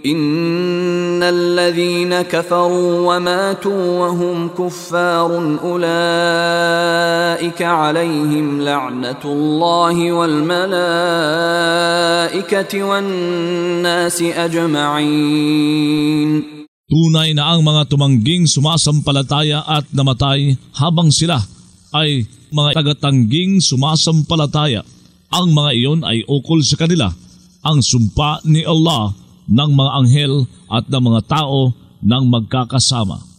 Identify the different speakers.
Speaker 1: Innal ladhina kafaru wa matu wa hum kuffarun ulaika alayhim la'natullahi wal malaikati wan nasi ajma'in.
Speaker 2: Tunay na ang mga tumangging sumasampalataya at namatay habang sila ay mga tagatangging sumasampalataya. Ang mga iyon ay ukol sa kanila, ang sumpa ni Allah ng mga anghel at ng mga tao ng magkakasama.